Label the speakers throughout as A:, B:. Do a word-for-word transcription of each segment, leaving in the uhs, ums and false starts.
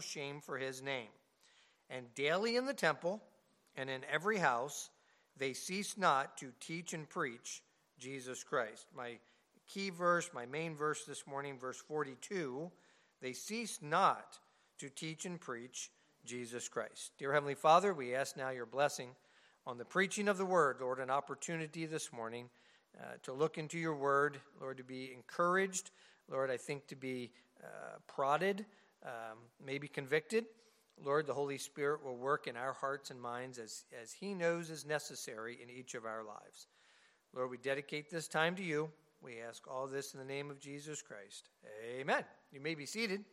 A: suffer shame for his name. And daily in the temple and in every house they cease not to teach and preach Jesus Christ. My key verse, my main verse this morning, verse forty-two, they cease not to teach and preach Jesus Christ. Dear Heavenly Father, we ask now your blessing on the preaching of the word, Lord, an opportunity this morning uh, to look into your word, Lord, to be encouraged, Lord, I think to be uh, prodded, um, maybe convicted. Lord, the Holy Spirit will work in our hearts and minds as, as he knows is necessary in each of our lives. Lord, we dedicate this time to you. We ask all this in the name of Jesus Christ. Amen. You may be seated.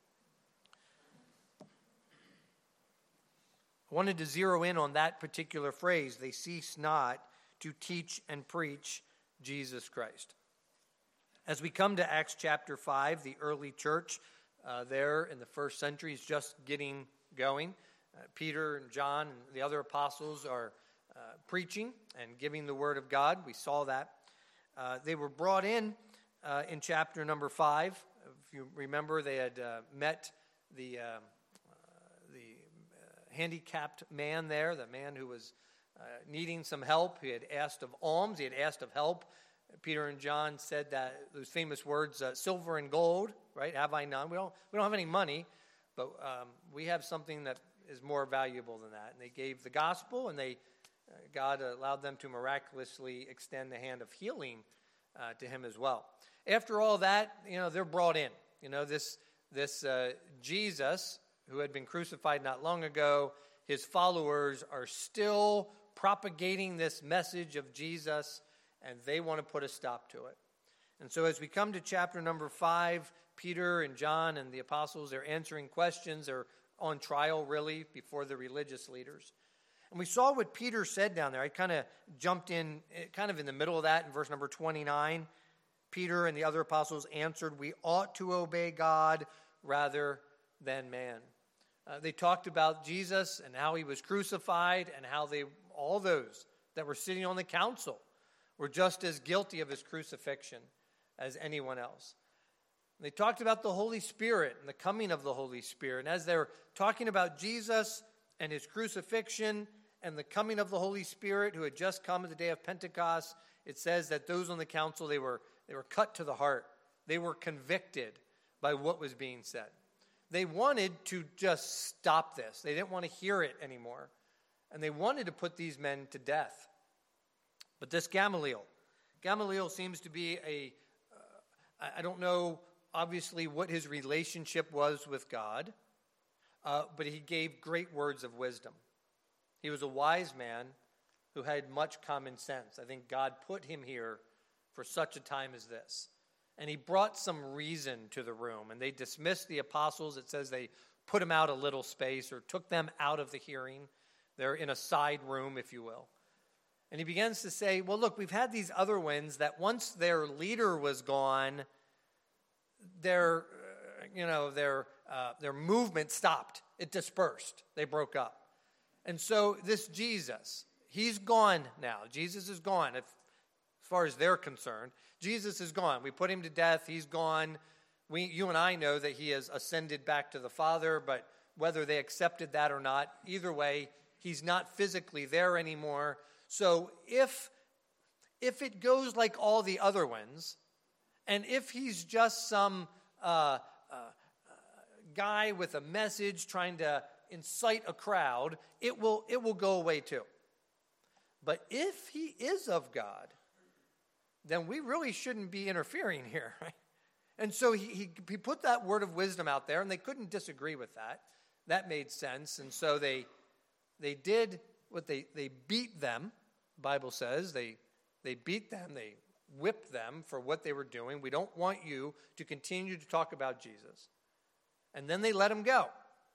A: I wanted to zero in on that particular phrase, they cease not to teach and preach Jesus Christ. As we come to Acts chapter five, the early church uh, there in the first century is just getting going. Uh, Peter and John and the other apostles are uh, preaching and giving the word of God. We saw that. Uh, they were brought in uh, in chapter number five. If you remember, they had uh, met the uh, uh, the uh, handicapped man there, the man who was uh, needing some help. He had asked of alms. He had asked of help. Peter and John said that those famous words, uh, "Silver and gold, right? Have I none?" We don't we don't have any money, but um, we have something that is more valuable than that. And they gave the gospel, and they uh, God allowed them to miraculously extend the hand of healing uh, to him as well. After all that, you know, they're brought in. You know, this this uh, Jesus who had been crucified not long ago, his followers are still propagating this message of Jesus, and they want to put a stop to it. And so as we come to chapter number five, Peter and John and the apostles, they're answering questions. They're on trial, really, before the religious leaders. And we saw what Peter said down there. I kind of jumped in, kind of in the middle of that in verse number twenty-nine. Peter and the other apostles answered, "We ought to obey God rather than man." Uh, they talked about Jesus and how he was crucified and how they, all those that were sitting on the council were just as guilty of his crucifixion as anyone else. They talked about the Holy Spirit and the coming of the Holy Spirit. And as they're talking about Jesus and his crucifixion and the coming of the Holy Spirit who had just come at the day of Pentecost, it says that those on the council, they were, they were cut to the heart. They were convicted by what was being said. They wanted to just stop this. They didn't want to hear it anymore. And they wanted to put these men to death. But this Gamaliel, Gamaliel seems to be a, uh, I don't know obviously what his relationship was with God, uh, but he gave great words of wisdom. He was a wise man who had much common sense. I think God put him here for such a time as this. And he brought some reason to the room. And they dismissed the apostles. It says they put them out a little space or took them out of the hearing. They're in a side room, if you will. And he begins to say, well, look, we've had these other ones that once their leader was gone, their, uh, you know, their, uh, their movement stopped. It dispersed. They broke up. And so this Jesus, he's gone now. Jesus is gone, if, as far as they're concerned. Jesus is gone. We put him to death. He's gone. We, you and I know that he has ascended back to the Father, but whether they accepted that or not, either way, he's not physically there anymore. So if, if it goes like all the other ones, and if he's just some uh, uh, uh, guy with a message trying to incite a crowd, it will, it will go away too. But if he is of God, then we really shouldn't be interfering here, right? And so he, he, he put that word of wisdom out there, and they couldn't disagree with that. That made sense. And so they they did what they, they beat them, the Bible says. They, they beat them. They whipped them for what they were doing. We don't want you to continue to talk about Jesus. And then they let him go.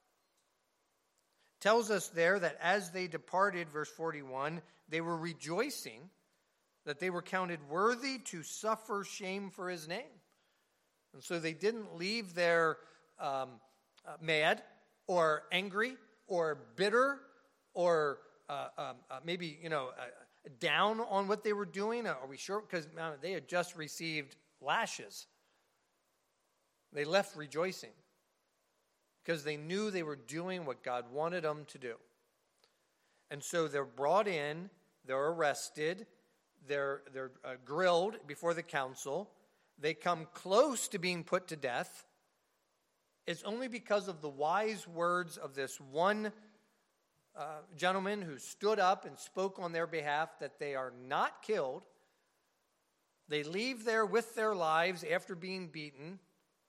A: Tells us there that as they departed, verse forty-one, they were rejoicing that they were counted worthy to suffer shame for his name. And so they didn't leave there um, uh, mad or angry or bitter or uh, um, uh, maybe, you know, uh, down on what they were doing. Are we sure? Because uh, they had just received lashes. They left rejoicing because they knew they were doing what God wanted them to do. And so they're brought in, they're arrested, they're, they're uh, grilled before the council. They come close to being put to death. It's only because of the wise words of this one uh, gentleman who stood up and spoke on their behalf that they are not killed. They leave there with their lives after being beaten.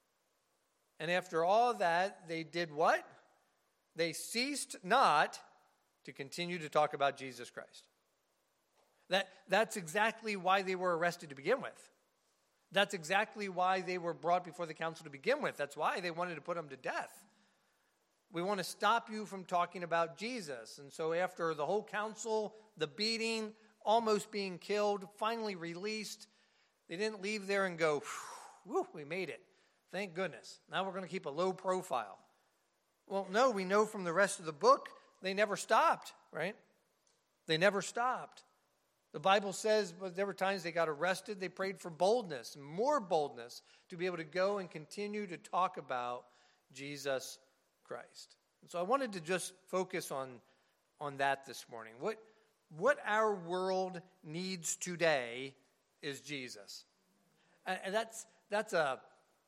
A: And after all that, they did what? They ceased not to continue to talk about Jesus Christ. That, that's exactly why they were arrested to begin with. That's exactly why they were brought before the council to begin with. That's why they wanted to put them to death. We want to stop you from talking about Jesus. And so after the whole council, the beating, almost being killed, finally released, they didn't leave there and go, whew, we made it. Thank goodness. Now we're going to keep a low profile. Well, no, we know from the rest of the book, they never stopped, right? They never stopped. The Bible says but there were times they got arrested, they prayed for boldness, more boldness, to be able to go and continue to talk about Jesus Christ. And so I wanted to just focus on, on that this morning. What, what our world needs today is Jesus. And, and that's, that's a,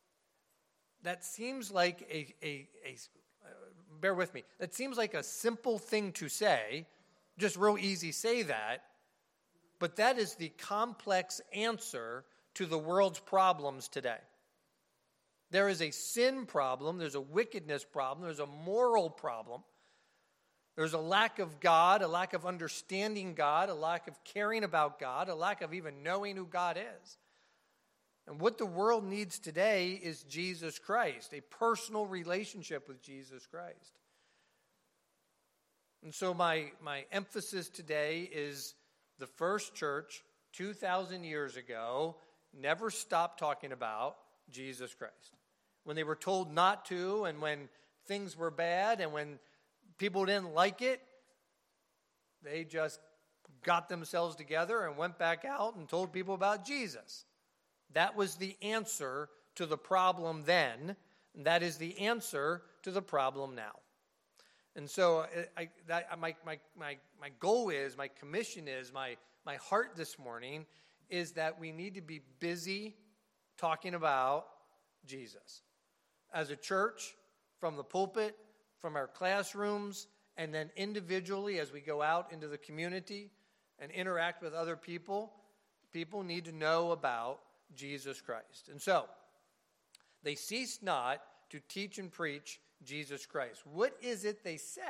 A: that seems like a, a, a, uh, bear with me, that seems like a simple thing to say, just real easy say that. But that is the complex answer to the world's problems today. There is a sin problem, there's a wickedness problem, there's a moral problem. There's a lack of God, a lack of understanding God, a lack of caring about God, a lack of even knowing who God is. And what the world needs today is Jesus Christ, a personal relationship with Jesus Christ. And so my, my emphasis today is the first church two thousand years ago never stopped talking about Jesus Christ. When they were told not to, and when things were bad, and when people didn't like it, they just got themselves together and went back out and told people about Jesus. That was the answer to the problem then, and that is the answer to the problem now. And so I, that, my, my, my, my goal is, my commission is, my, my heart this morning is that we need to be busy talking about Jesus. As a church, from the pulpit, from our classrooms, and then individually as we go out into the community and interact with other people, people need to know about Jesus Christ. And so, they ceased not to teach and preach Jesus Christ. What is it they said?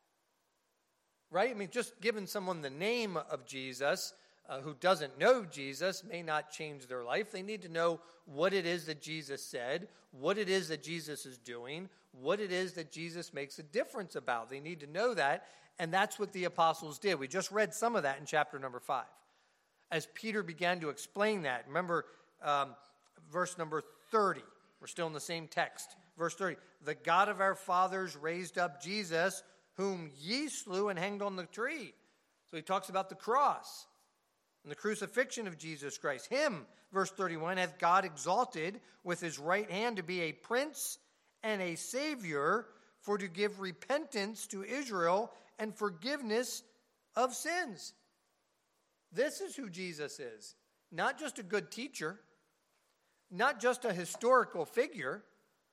A: Right? I mean, just giving someone the name of Jesus uh, who doesn't know Jesus may not change their life. They need to know what it is that Jesus said, what it is that Jesus is doing, what it is that Jesus makes a difference about. They need to know that, and that's what the apostles did. We just read some of that in chapter number five. As Peter began to explain that, remember um, verse number thirty. We're still in the same text. Verse thirty, the God of our fathers raised up Jesus, whom ye slew and hanged on the tree. So he talks about the cross and the crucifixion of Jesus Christ. Him, verse thirty-one, hath God exalted with his right hand to be a prince and a savior, for to give repentance to Israel and forgiveness of sins. This is who Jesus is. Not just a good teacher, not just a historical figure,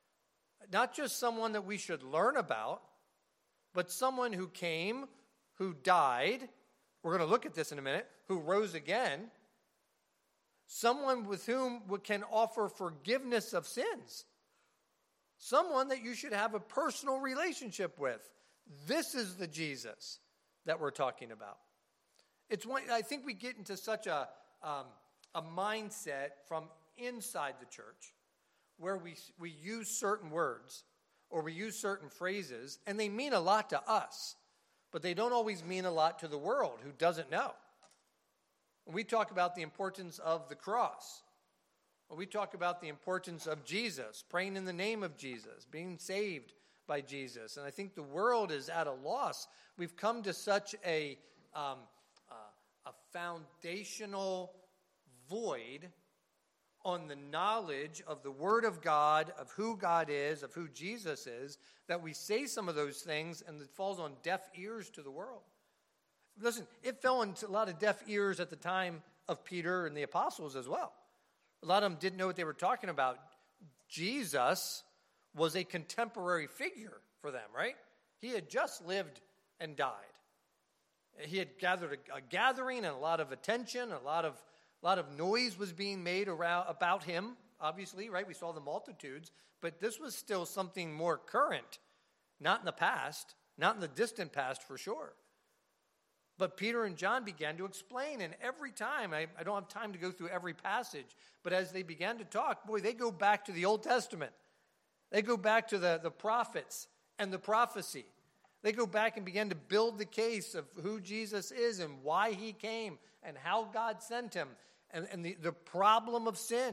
A: not just someone that we should learn about, but someone who came, who died, we're going to look at this in a minute, who rose again, someone with whom we can offer forgiveness of sins, someone that you should have a personal relationship with. This is the Jesus that we're talking about. It's one, I think we get into such a, um, a mindset from inside the church where we we use certain words or we use certain phrases, and they mean a lot to us, but they don't always mean a lot to the world who doesn't know. When we talk about the importance of the cross, when we talk about the importance of Jesus, praying in the name of Jesus, being saved by Jesus, and I think the world is at a loss. We've come to such a, um, uh, a foundational void on the knowledge of the Word of God, of who God is, of who Jesus is, that we say some of those things and it falls on deaf ears to the world. Listen, it fell into a lot of deaf ears at the time of Peter and the apostles as well. A lot of them didn't know what they were talking about. Jesus was a contemporary figure for them, right? He had just lived and died. He had gathered a, a gathering and a lot of attention, a lot of a lot of noise was being made around about him, obviously, right? We saw the multitudes, but this was still something more current, not in the past, not in the distant past for sure. But Peter and John began to explain, and every time, I, I don't have time to go through every passage, but as they began to talk, boy, they go back to the Old Testament. They go back to the, the prophets and the prophecy. They go back and begin to build the case of who Jesus is and why he came and how God sent him and, and the, the problem of sin.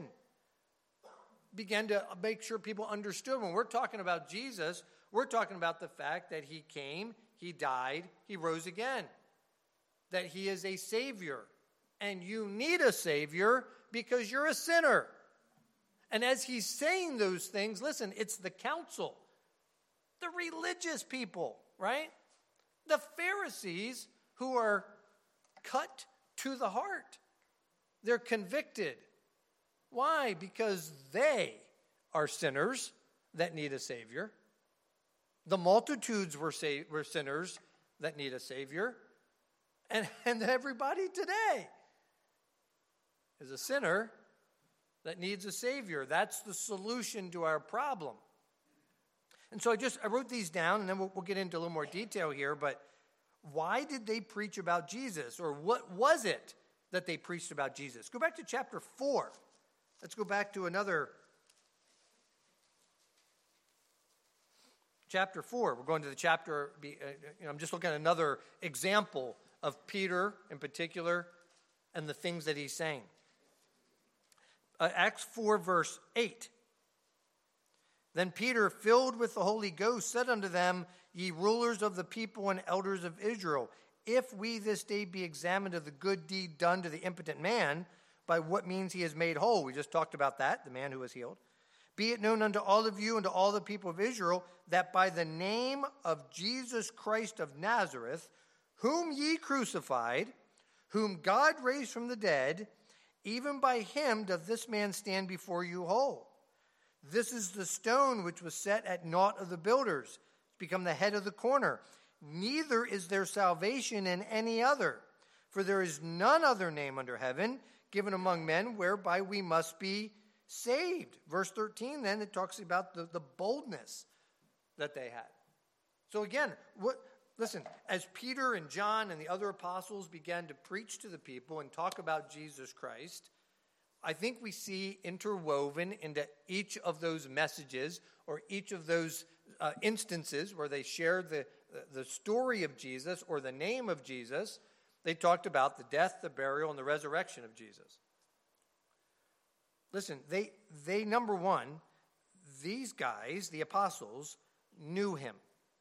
A: Began to make sure people understood when we're talking about Jesus, we're talking about the fact that he came, he died, he rose again. That he is a Savior. And you need a Savior because you're a sinner. And as he's saying those things, listen, it's the council, the religious people, right? The Pharisees who are cut to the heart. They're convicted. Why? Because they are sinners that need a Savior. The multitudes were, sa- were sinners that need a Savior. And, and everybody today is a sinner that needs a Savior. That's the solution to our problem. And so I just I wrote these down, and then we'll, we'll get into a little more detail here. But why did they preach about Jesus? Or what was it that they preached about Jesus? Go back to chapter four. Let's go back to another chapter four. We're going to the chapter, uh, you know, I'm just looking at another example of Peter in particular and the things that he's saying. Uh, Acts four, verse eight. Then Peter, filled with the Holy Ghost, said unto them, Ye rulers of the people and elders of Israel, if we this day be examined of the good deed done to the impotent man, by what means he is made whole. We just talked about that, the man who was healed. Be it known unto all of you and to all the people of Israel, that by the name of Jesus Christ of Nazareth, whom ye crucified, whom God raised from the dead, even by him doth this man stand before you whole. This is the stone which was set at naught of the builders, it's become the head of the corner. Neither is there salvation in any other, for there is none other name under heaven given among men whereby we must be saved. Verse thirteen, then, it talks about the, the boldness that they had. So again, what... Listen, as Peter and John and the other apostles began to preach to the people and talk about Jesus Christ, I think we see interwoven into each of those messages or each of those uh, instances where they shared the, the story of Jesus or the name of Jesus, they talked about the death, the burial, and the resurrection of Jesus. Listen, they, they number one, these guys, the apostles, knew him.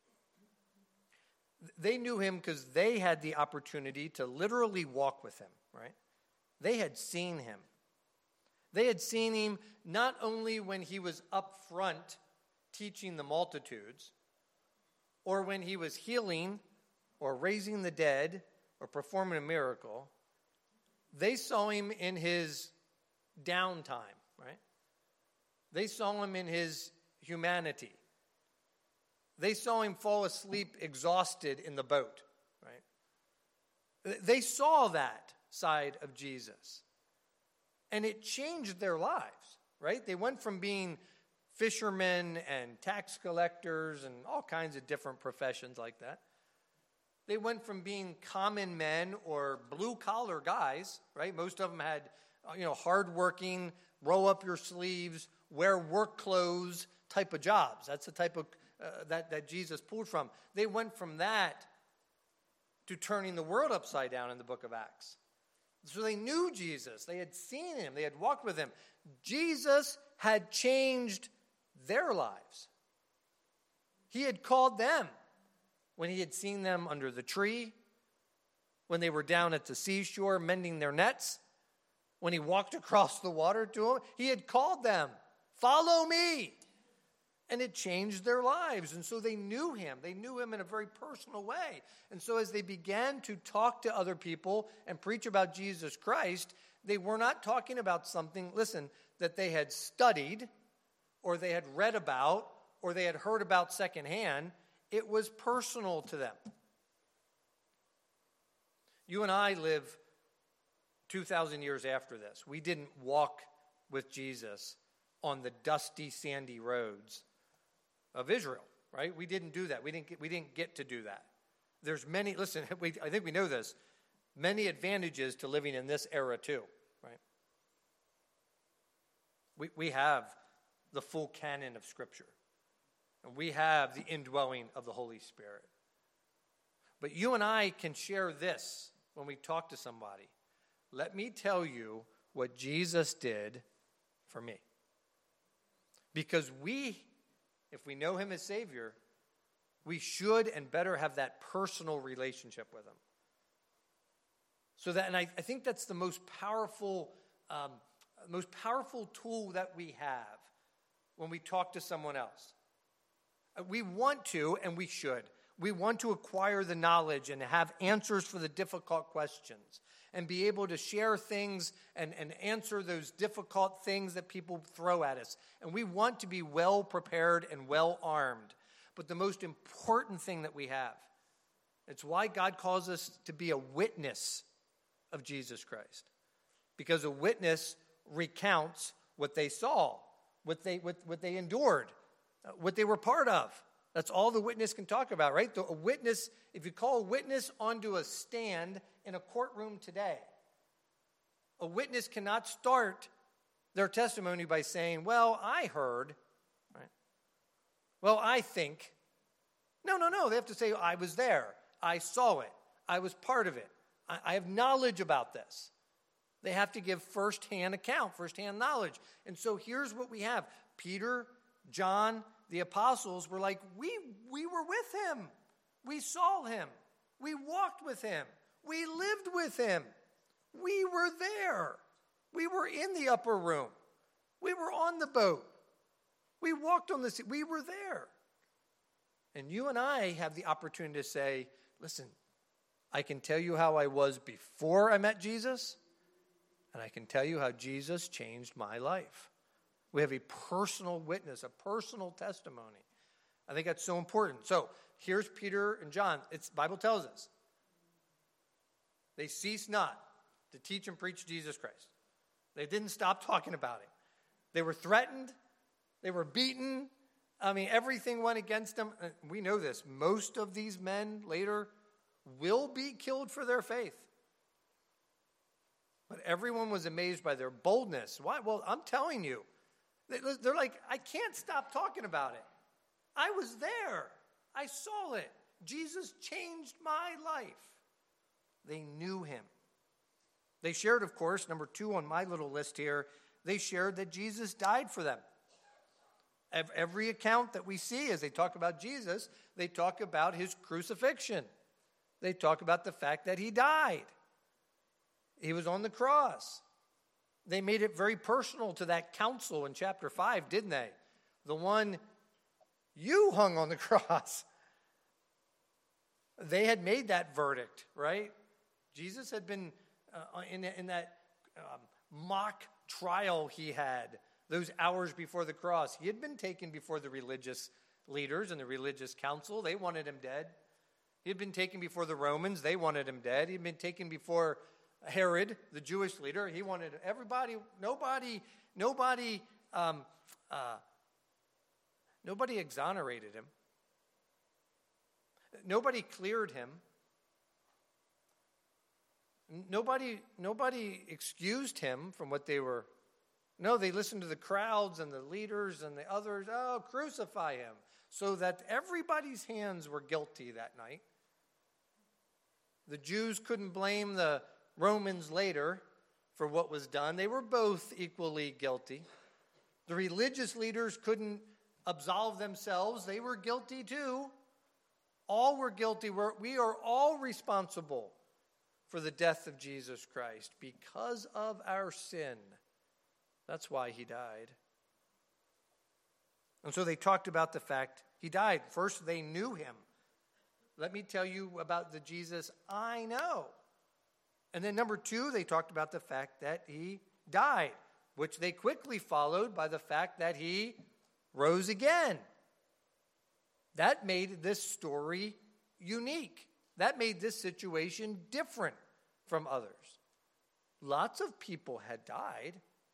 A: They knew him because they had the opportunity to literally walk with him, right? They had seen him. They had seen him not only when he was up front teaching the multitudes, or when he was healing or raising the dead or performing a miracle. They saw him in his downtime, right? They saw him in his humanity. They saw him fall asleep exhausted in the boat, right? They saw that side of Jesus. And it changed their lives, right? They went from being fishermen and tax collectors and all kinds of different professions like that. They went from being common men or blue-collar guys, right? Most of them had, you know, hardworking, roll up your sleeves, wear work clothes type of jobs. That's the type of Uh, that, that Jesus pulled from. They went from that to turning the world upside down in the book of Acts. So they knew Jesus. They had seen him. They had walked with him. Jesus had changed their lives. He had called them when he had seen them under the tree, when they were down at the seashore mending their nets, when he walked across the water to them, he had called them, follow me. And it changed their lives. And so they knew him. They knew him in a very personal way. And so as they began to talk to other people and preach about Jesus Christ, they were not talking about something, listen, that they had studied or they had read about or they had heard about secondhand. It was personal to them. You and I live two thousand years after this. We didn't walk with Jesus on the dusty, sandy roads of Israel, right? We didn't do that. We didn't get, we didn't get to do that. There's many, listen, we, I think we know this, many advantages to living in this era too, right? We, we have the full canon of Scripture. And we have the indwelling of the Holy Spirit. But you and I can share this when we talk to somebody. Let me tell you what Jesus did for me. Because we, if we know him as Savior, we should and better have that personal relationship with him. So that, and I, I think that's the most powerful, um, most powerful tool that we have when we talk to someone else. We want to, and we should. We want to acquire the knowledge and have answers for the difficult questions and be able to share things and, and answer those difficult things that people throw at us. And we want to be well prepared and well armed. But the most important thing that we have, it's why God calls us to be a witness of Jesus Christ. Because a witness recounts what they saw, what they, what, what they endured, what they were part of. That's all the witness can talk about, right? The, a witness, if you call a witness onto a stand in a courtroom today, a witness cannot start their testimony by saying, well, I heard, right? Well, I think. No, no, no. They have to say, I was there. I saw it. I was part of it. I, I have knowledge about this. They have to give firsthand account, firsthand knowledge. And so here's what we have. Peter, John, the apostles were like, we, we were with him. We saw him. We walked with him. We lived with him. We were there. We were in the upper room. We were on the boat. We walked on the sea. We were there. And you and I have the opportunity to say, listen, I can tell you how I was before I met Jesus, and I can tell you how Jesus changed my life. We have a personal witness, a personal testimony. I think that's so important. So here's Peter and John. It's the Bible tells us. They ceased not to teach and preach Jesus Christ. They didn't stop talking about him. They were threatened. They were beaten. I mean, everything went against them. We know this. Most of these men later will be killed for their faith. But everyone was amazed by their boldness. Why? Well, I'm telling you. They're like, I can't stop talking about it. I was there. I saw it. Jesus changed my life. They knew him. They shared, of course, number two on my little list here, they shared that Jesus died for them. Every account that we see as they talk about Jesus, they talk about his crucifixion. They talk about the fact that he died. He was on the cross. They made it very personal to that council in chapter five, didn't they? The one you hung on the cross. They had made that verdict, right? Jesus had been uh, in, in that um, mock trial he had those hours before the cross. He had been taken before the religious leaders and the religious council. They wanted him dead. He had been taken before the Romans. They wanted him dead. He had been taken before Herod, the Jewish leader. He wanted everybody, nobody, nobody, um, uh, nobody exonerated him. Nobody cleared him. Nobody, nobody excused him from what they were. No, they listened to the crowds and the leaders and the others. Oh, crucify him. So that everybody's hands were guilty that night. The Jews couldn't blame the Romans later for what was done. They were both equally guilty. The religious leaders couldn't absolve themselves. They were guilty too. All were guilty. We're, we are all responsible for the death of Jesus Christ, because of our sin. That's why he died. And so they talked about the fact he died. First, they knew him. Let me tell you about the Jesus I know. And then number two, they talked about the fact that he died, which they quickly followed by the fact that he rose again. That made this story unique. That made this situation different from others. Lots of people had died.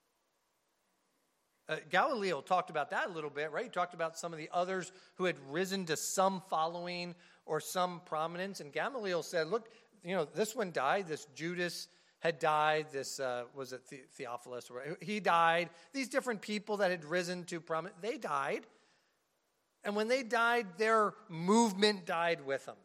A: Uh, Galileo talked about that a little bit, right? He talked about some of the others who had risen to some following or some prominence. And Gamaliel said, look, you know, this one died. This Judas had died. This, uh, was it the- Theophilus? Or he died. These different people that had risen to prominence, they died. And when they died, their movement died with them.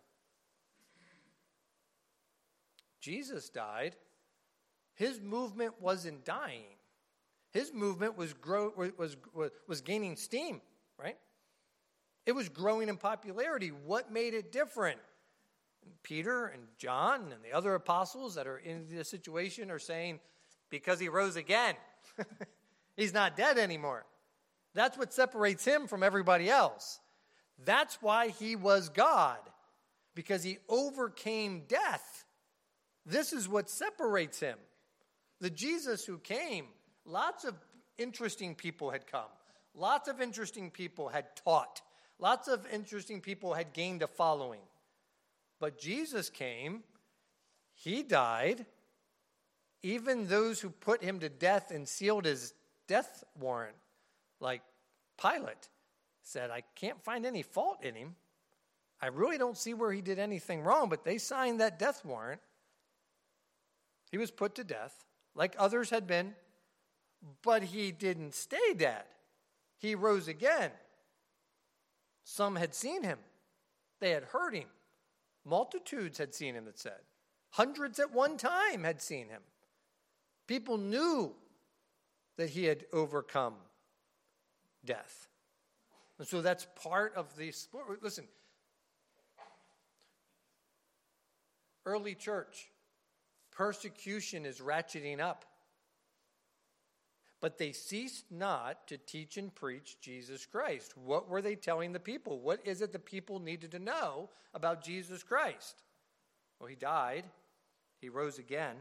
A: Jesus died. His movement wasn't dying. His movement was grow was, was was gaining steam, right? It was growing in popularity. What made it different? Peter and John and the other apostles that are in this situation are saying, because he rose again. He's not dead anymore. That's what separates him from everybody else. That's why he was God, because he overcame death. This is what separates him. The Jesus who came, lots of interesting people had come. Lots of interesting people had taught. Lots of interesting people had gained a following. But Jesus came, he died. Even those who put him to death and sealed his death warrant, like Pilate, said, I can't find any fault in him. I really don't see where he did anything wrong, but they signed that death warrant. He was put to death, like others had been, but he didn't stay dead. He rose again. Some had seen him. They had heard him. Multitudes had seen him, it said. Hundreds at one time had seen him. People knew that he had overcome death. And so that's part of the sport. Listen, early church, persecution is ratcheting up. But they ceased not to teach and preach Jesus Christ. What were they telling the people? What is it the people needed to know about Jesus Christ? Well, he died. He rose again.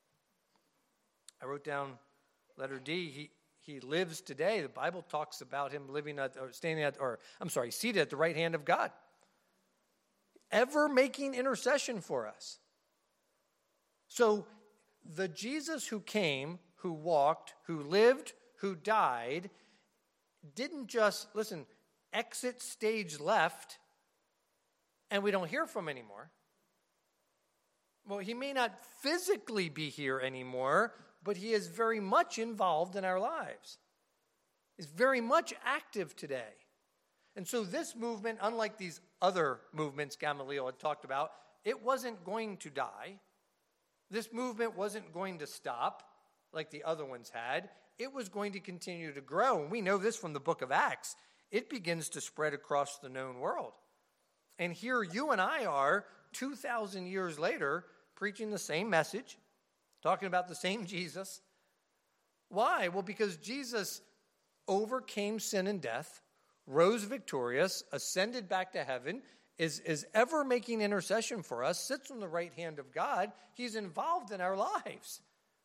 A: I wrote down letter D. He he lives today. The Bible talks about him living at, or standing at, or I'm sorry, seated at the right hand of God, ever making intercession for us. So the Jesus who came, who walked, who lived, who died, didn't just, listen, exit stage left and we don't hear from him anymore. Well, he may not physically be here anymore, but he is very much involved in our lives. He's very much active today. And so this movement, unlike these other movements Gamaliel had talked about, it wasn't going to die. This movement wasn't going to stop like the other ones had. It was going to continue to grow. And we know this from the book of Acts. It begins to spread across the known world. And here you and I are, two thousand years later, preaching the same message, talking about the same Jesus. Why? Well, because Jesus overcame sin and death, rose victorious, ascended back to heaven, is, is ever making intercession for us, sits on the right hand of God. He's involved in our lives.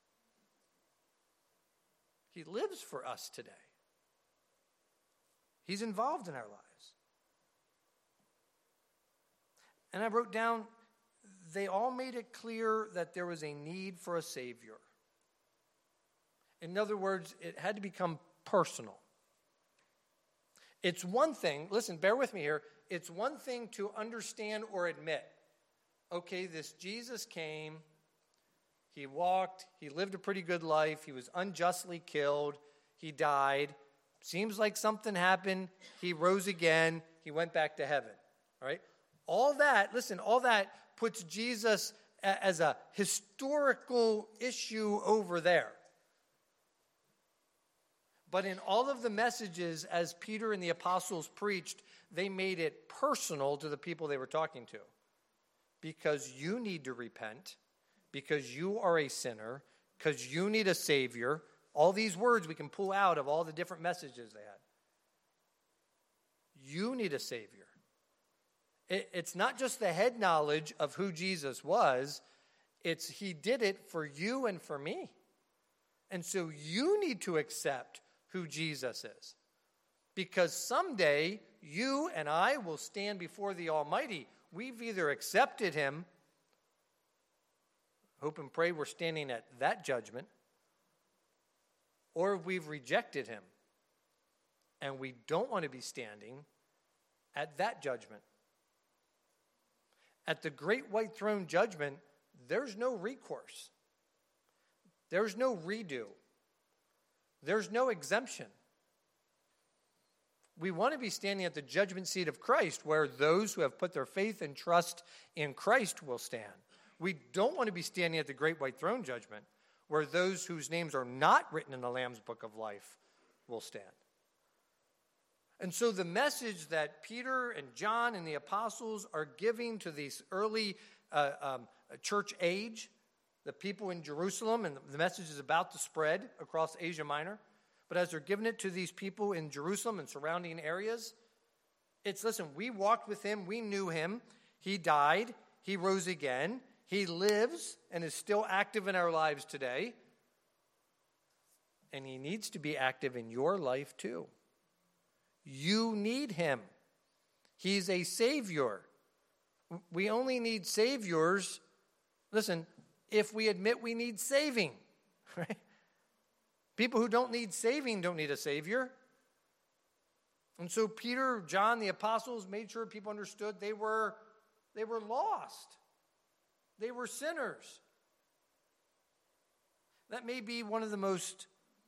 A: He lives for us today. He's involved in our lives. And I wrote down, they all made it clear that there was a need for a Savior. In other words, it had to become personal. It's one thing, listen, bear with me here. It's one thing to understand or admit, okay, this Jesus came, he walked, he lived a pretty good life, he was unjustly killed, he died. Seems like something happened, he rose again, he went back to heaven. All right? All that, listen, all that puts Jesus as a historical issue over there. But in all of the messages, as Peter and the apostles preached, they made it personal to the people they were talking to. Because you need to repent, because you are a sinner, because you need a Savior. All these words we can pull out of all the different messages they had. You need a Savior. It, it's not just the head knowledge of who Jesus was. It's he did it for you and for me. And so you need to accept who Jesus is. Because someday you and I will stand before the Almighty. We've either accepted him, hope and pray we're standing at that judgment, or we've rejected him. And we don't want to be standing at that judgment. At the great white throne judgment, there's no recourse. There's no redo. There's no exemption. We want to be standing at the judgment seat of Christ, where those who have put their faith and trust in Christ will stand. We don't want to be standing at the great white throne judgment, where those whose names are not written in the Lamb's book of life will stand. And so the message that Peter and John and the apostles are giving to these early uh, um, church age, the people in Jerusalem, and the message is about to spread across Asia Minor, but as they're giving it to these people in Jerusalem and surrounding areas, it's, listen, we walked with him, we knew him, he died, he rose again, he lives and is still active in our lives today, and he needs to be active in your life too. You need him. He's a Savior. We only need Saviors, listen, if we admit we need saving, right? People who don't need saving don't need a Savior. And so Peter, John, the apostles made sure people understood they were, they were lost. They were sinners. That may be one of the most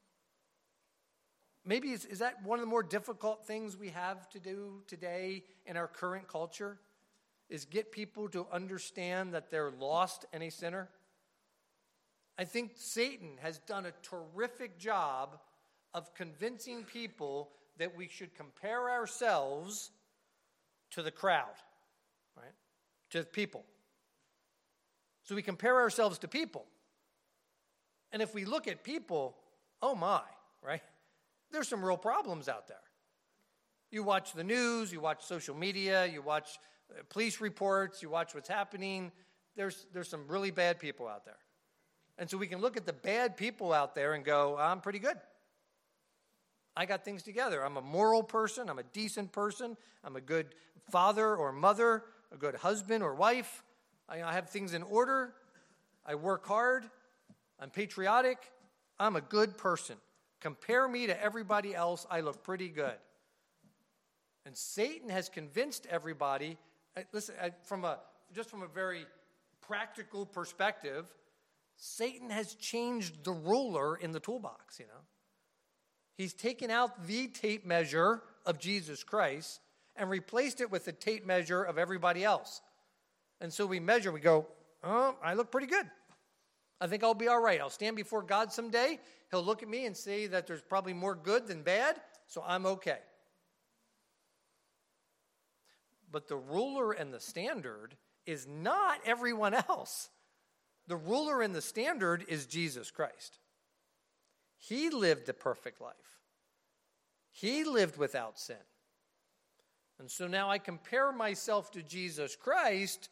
A: Maybe is, is that one of the more difficult things we have to do today in our current culture? Is get people to understand that they're lost and a sinner? I think Satan has done a terrific job of convincing people that we should compare ourselves to the crowd, right? To people. So we compare ourselves to people. And if we look at people, oh my, right? There's some real problems out there. You watch the news, you watch social media, you watch police reports, you watch what's happening. There's, there's some really bad people out there. And so we can look at the bad people out there and go, I'm pretty good. I got things together. I'm a moral person. I'm a decent person. I'm a good father or mother, a good husband or wife. I, I have things in order. I work hard. I'm patriotic. I'm a good person. Compare me to everybody else, I look pretty good. And Satan has convinced everybody, listen, from a just from a very practical perspective, Satan has changed the ruler in the toolbox, you know. He's taken out the tape measure of Jesus Christ and replaced it with the tape measure of everybody else. And so we measure, we go, oh, I look pretty good. I think I'll be all right. I'll stand before God someday. He'll look at me and say that there's probably more good than bad, so I'm okay. But the ruler and the standard is not everyone else. The ruler and the standard is Jesus Christ. He lived a perfect life. He lived without sin. And so now I compare myself to Jesus Christ.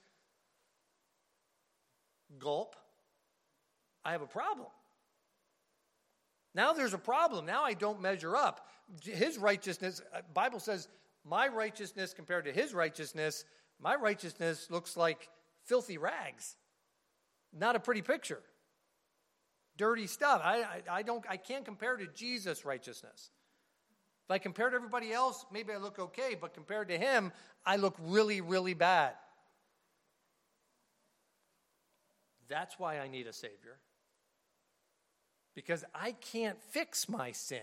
A: Gulp. I have a problem. Now there's a problem. Now I don't measure up. His righteousness, Bible says, my righteousness compared to his righteousness, my righteousness looks like filthy rags. Not a pretty picture. Dirty stuff. I, I, I don't. I can't compare to Jesus' righteousness. If I compare to everybody else, maybe I look okay, but compared to him, I look really, really bad. That's why I need a Savior. Because I can't fix my sin.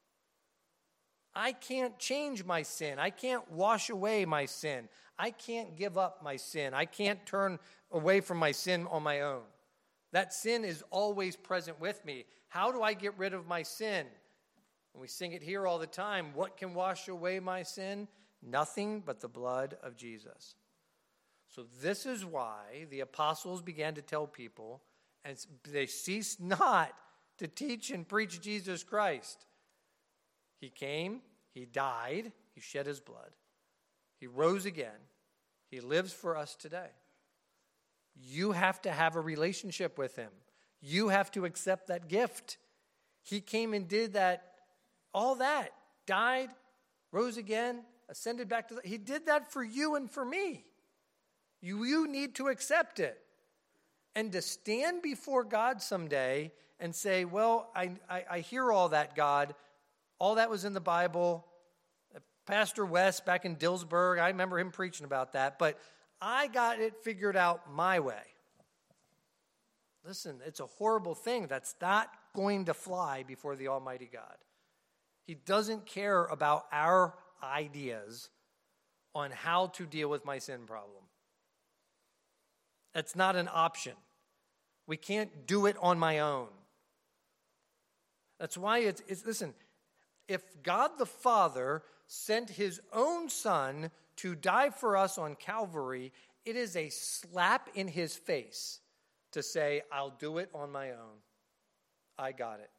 A: I can't change my sin. I can't wash away my sin. I can't give up my sin. I can't turn away from my sin on my own. That sin is always present with me. How do I get rid of my sin? And we sing it here all the time. What can wash away my sin? Nothing but the blood of Jesus. So this is why the apostles began to tell people, And they ceased not to teach and preach Jesus Christ. He came, he died, he shed his blood. He rose again. He lives for us today. You have to have a relationship with him. You have to accept that gift. He came and did that, all that, died, rose again, ascended back to the, he did that for you and for me. You, you need to accept it. And to stand before God someday and say, well, I, I, I hear all that, God. All that was in the Bible. Pastor West back in Dillsburg, I remember him preaching about that. But I got it figured out my way. Listen, it's a horrible thing. That's not going to fly before the Almighty God. He doesn't care about our ideas on how to deal with my sin problem. That's not an option. We can't do it on my own. That's why it's, it's listen, if God the Father sent his own Son to die for us on Calvary, it is a slap in his face to say, I'll do it on my own. I got it.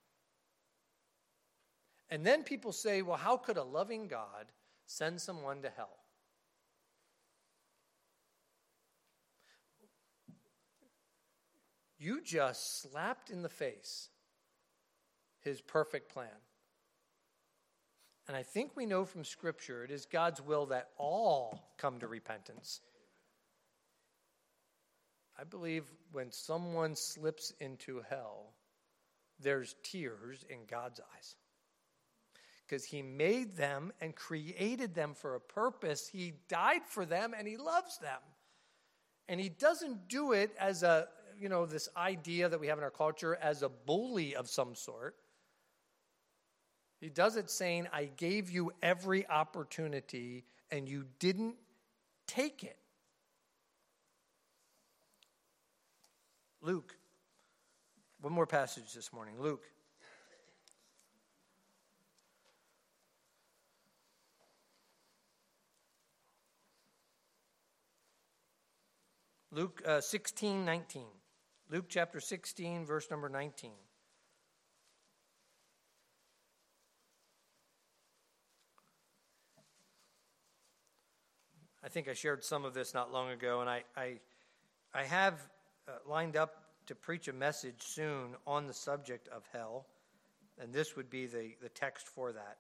A: And then people say, well, how could a loving God send someone to hell? You just slapped in the face his perfect plan. And I think we know from Scripture it is God's will that all come to repentance. I believe when someone slips into hell, there's tears in God's eyes. Because he made them and created them for a purpose. He died for them and he loves them. And he doesn't do it as a, you know, this idea that we have in our culture as a bully of some sort. He does it saying, I gave you every opportunity and you didn't take it. Luke. One more passage this morning. Luke. Luke uh, sixteen nineteen. Luke chapter sixteen, verse number nineteen. I think I shared some of this not long ago, and I I, I have uh, lined up to preach a message soon on the subject of hell, and this would be the, the text for that.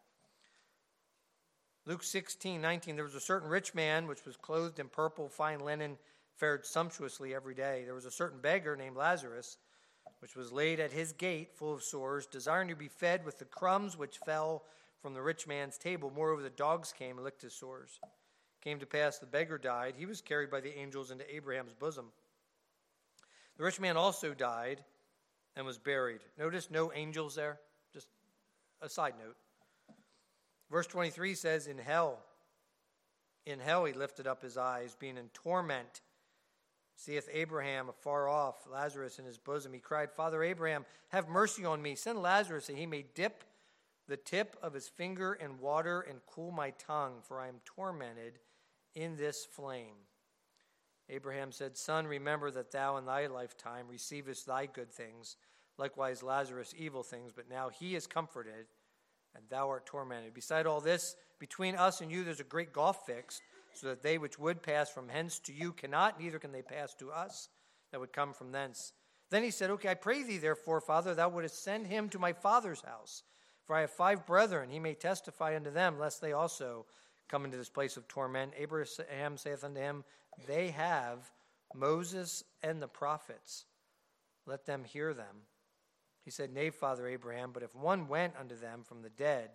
A: Luke sixteen nineteen, there was a certain rich man which was clothed in purple, fine linen, fared sumptuously every day. There was a certain beggar named Lazarus, which was laid at his gate full of sores, desiring to be fed with the crumbs which fell from the rich man's table. Moreover, the dogs came and licked his sores. Came to pass, the beggar died. He was carried by the angels into Abraham's bosom. The rich man also died and was buried. Notice no angels there. Just a side note. Verse twenty-three says, in hell, in hell he lifted up his eyes, being in torment. Seeth Abraham afar off, Lazarus in his bosom. He cried, Father Abraham, have mercy on me. Send Lazarus that he may dip the tip of his finger in water and cool my tongue, for I am tormented in this flame. Abraham said, Son, remember that thou in thy lifetime receivest thy good things, likewise Lazarus evil things, but now he is comforted, and thou art tormented. Beside all this, between us and you there's a great gulf fixed, so that they which would pass from hence to you cannot, neither can they pass to us that would come from thence. Then he said, Okay, I pray thee therefore, Father, thou wouldest send him to my father's house. For I have five brethren, he may testify unto them, lest they also come into this place of torment. Abraham saith unto him, They have Moses and the prophets. Let them hear them. He said, Nay, Father Abraham, but if one went unto them from the dead,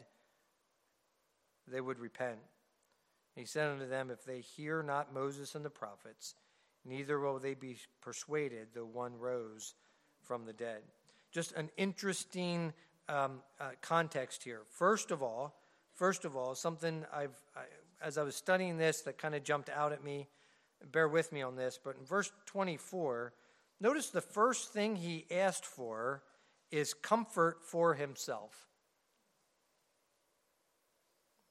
A: they would repent. He said unto them, If they hear not Moses and the prophets, neither will they be persuaded, though one rose from the dead. Just an interesting um, uh, context here. First of all, first of all, something I've, I, as I was studying this that kind of jumped out at me, bear with me on this, but in verse twenty-four, notice the first thing he asked for is comfort for himself.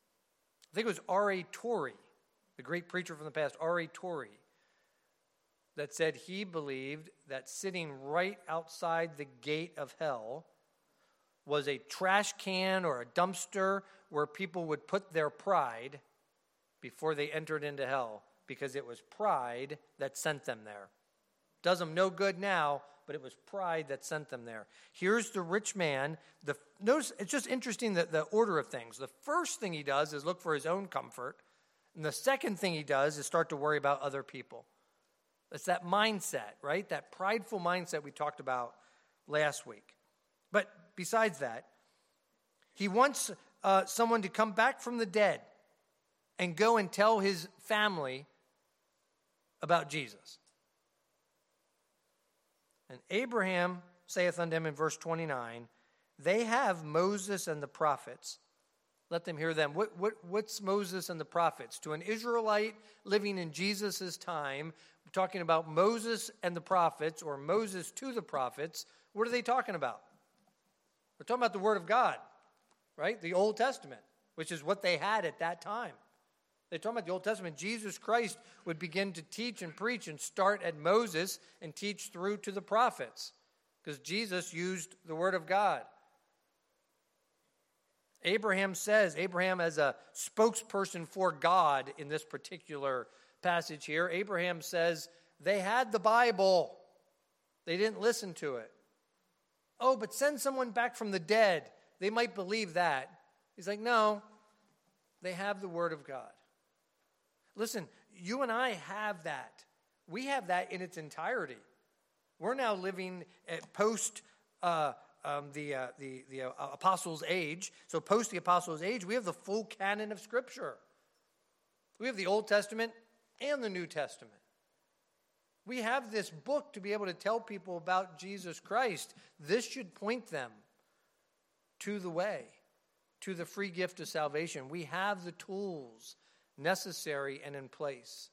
A: I think it was R A Torrey, the great preacher from the past, R A Torrey. that said he believed that sitting right outside the gate of hell was a trash can or a dumpster where people would put their pride before they entered into hell, because it was pride that sent them there. Does them no good now, but it was pride that sent them there. Here's the rich man. The, notice, it's just interesting that the order of things. The first thing he does is look for his own comfort. And the second thing he does is start to worry about other people. It's that mindset, right? That prideful mindset we talked about last week. But besides that, he wants uh, someone to come back from the dead and go and tell his family about Jesus. And Abraham saith unto him in verse twenty-nine, they have Moses and the prophets. Let them hear them. What, what, what's Moses and the prophets? To an Israelite living in Jesus' time, we're talking about Moses and the prophets, or Moses to the prophets. What are they talking about? We're talking about the Word of God, right? The Old Testament, which is what they had at that time. They're talking about the Old Testament. Jesus Christ would begin to teach and preach and start at Moses and teach through to the prophets, because Jesus used the Word of God. Abraham says, Abraham as a spokesperson for God in this particular passage here, Abraham says they had the Bible. They didn't listen to it. Oh, but send someone back from the dead. They might believe that. He's like, no, they have the Word of God. Listen, you and I have that. We have that in its entirety. We're now living at post uh, um, the uh, the the uh, Apostles' age. So post the Apostles' age, we have the full canon of Scripture. We have the Old Testament and the New Testament. We have this book to be able to tell people about Jesus Christ. This should point them to the way, to the free gift of salvation. We have the tools necessary and in place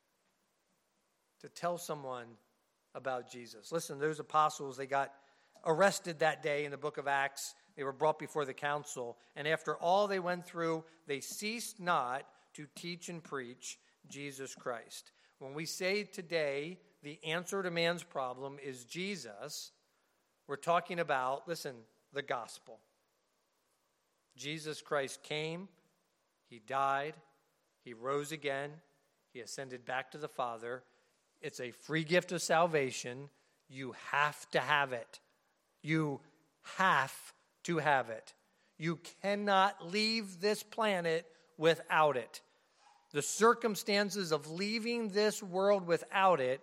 A: to tell someone about Jesus. Listen, those apostles, they got arrested that day in the book of Acts. They were brought before the council. And after all they went through, they ceased not to teach and preach Jesus Christ. When we say today the answer to man's problem is Jesus, we're talking about, listen, the gospel. Jesus Christ came, he died, he rose again, he ascended back to the Father. It's a free gift of salvation. You have to have it. You have to have it. You cannot leave this planet without it. The circumstances of leaving this world without it,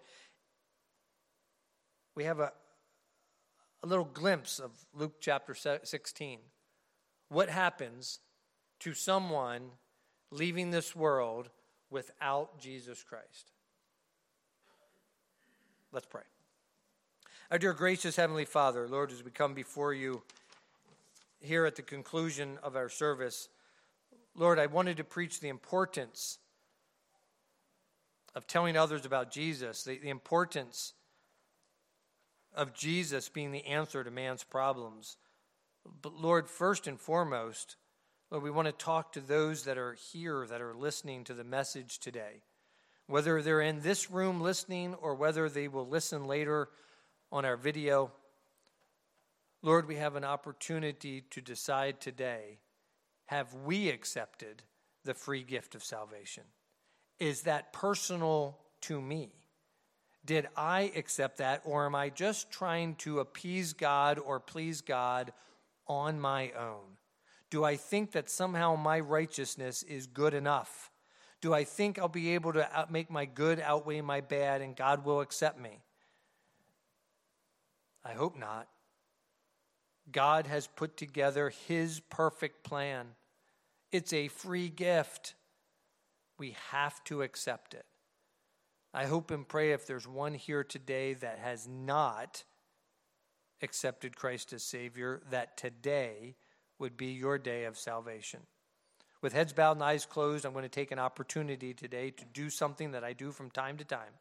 A: we have a, a little glimpse of Luke chapter sixteen. What happens to someone leaving this world without Jesus Christ? Let's pray. Our dear gracious Heavenly Father, Lord, as we come before you here at the conclusion of our service, Lord, I wanted to preach the importance of telling others about Jesus, the, the importance of Jesus being the answer to man's problems. But Lord, first and foremost, Lord, we want to talk to those that are here, that are listening to the message today. Whether they're in this room listening or whether they will listen later on our video, Lord, we have an opportunity to decide today, have we accepted the free gift of salvation? Is that personal to me? Did I accept that, or am I just trying to appease God or please God on my own? Do I think that somehow my righteousness is good enough? Do I think I'll be able to out- make my good outweigh my bad and God will accept me? I hope not. God has put together his perfect plan. It's a free gift. We have to accept it. I hope and pray if there's one here today that has not accepted Christ as Savior, that today would be your day of salvation. With heads bowed and eyes closed, I'm going to take an opportunity today to do something that I do from time to time.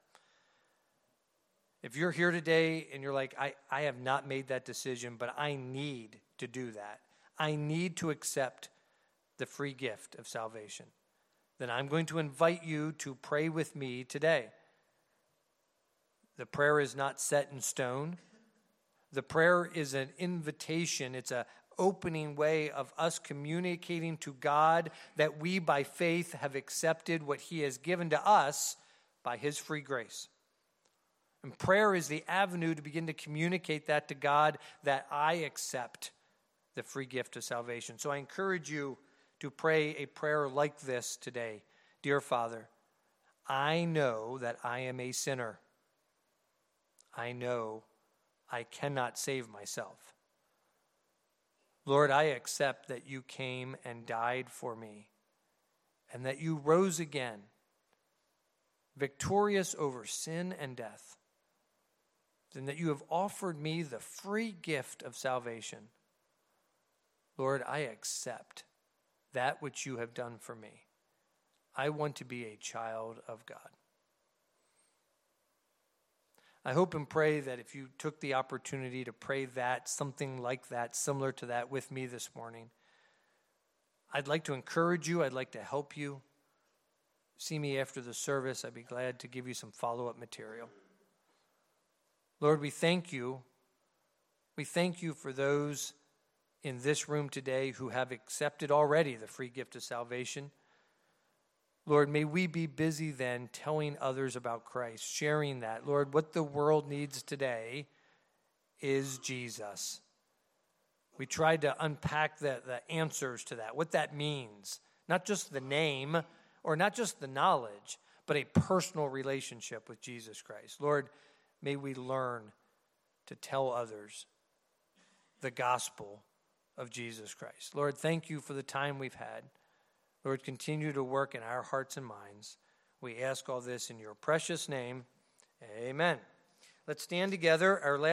A: If you're here today and you're like, I, I have not made that decision, but I need to do that. I need to accept the free gift of salvation. Then I'm going to invite you to pray with me today. The prayer is not set in stone. The prayer is an invitation. It's an opening way of us communicating to God that we, by faith, have accepted what he has given to us by his free grace. And prayer is the avenue to begin to communicate that to God, that I accept the free gift of salvation. So I encourage you to pray a prayer like this today. Dear Father, I know that I am a sinner. I know I cannot save myself. Lord, I accept that you came and died for me, and that you rose again, victorious over sin and death, and that you have offered me the free gift of salvation. Lord, I accept that which you have done for me. I want to be a child of God. I hope and pray that if you took the opportunity to pray that, something like that, similar to that with me this morning, I'd like to encourage you. I'd like to help you. See me after the service. I'd be glad to give you some follow-up material. Lord, we thank you. We thank you for those in this room today who have accepted already the free gift of salvation. Lord, may we be busy then telling others about Christ, sharing that. Lord, what the world needs today is Jesus. We tried to unpack the, the answers to that, what that means. Not just the name or not just the knowledge, but a personal relationship with Jesus Christ. Lord, may we learn to tell others the gospel of Jesus Christ. Lord, thank you for the time we've had. Lord, continue to work in our hearts and minds. We ask all this in your precious name. Amen. Let's stand together. Our last